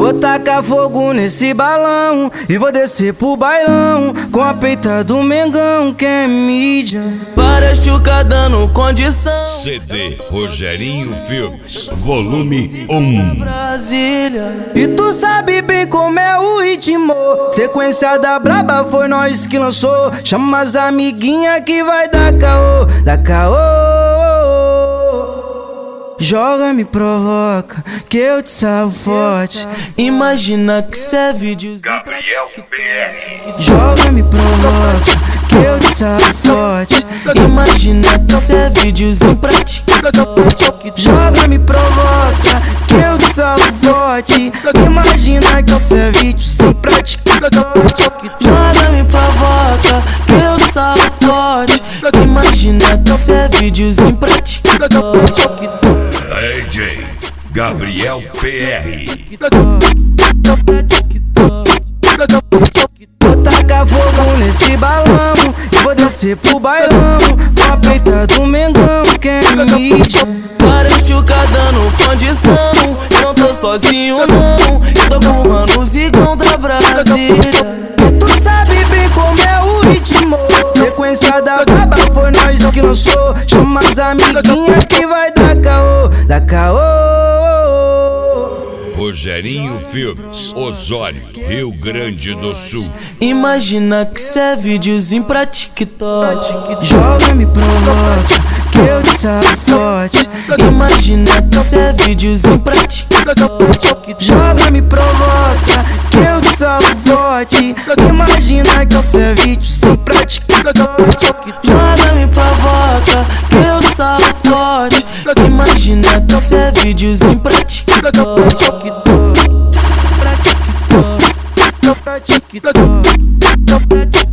Vou tacar fogo nesse balão e vou descer pro bailão com a peita do Mengão, que é mídia. Várias chuca dando condição. CD Rogerinho Filmes, volume 1. Brasília. E tu sabe bem como é o ritmo. Sequência da braba foi nós que lançou. Chama as amiguinha que vai dar caô, dá caô. Joga, me provoca, que eu te salvo forte. Imagina que cê é vídeos. Gabriel PR. Joga, me provoca, que eu te salvo forte. Imagina que cê é videozinho pra TikTok. Joga, me provoca, que eu te salvo forte. Imagina que cê é vídeo sem prática. Joga, me provoca, que eu te salvo forte. Imagina que cê é videozinho pra TikTok. DJ Gabriel PR. Vou tacar fogo nesse balão e vou descer pro bailão com a peita do Mengão, que é mídia. Várias chuca dando condição. Eu não tô sozinho não, eu tô com o mano Zigão da Brasília. Tu sabe bem como é o ritmo. Sequência da braba foi nós que lançou. Chama as amiguinha que vai dar caô, dá caô. Rogerinho Filmes, Osório, Rio Grande do Sul. Imagina que cê é videozinho pra TikTok. Joga, me provoca, que eu te salvo forte. Imagina que cê é videozinho pra TikTok. Joga, me provoca, que eu te salvo forte. Imagina que cê é vídeo sem prática. Joga, me provoca, que eu te salvo forte. Imagina que cê é videozinho pra TikTok. Pra TikTok.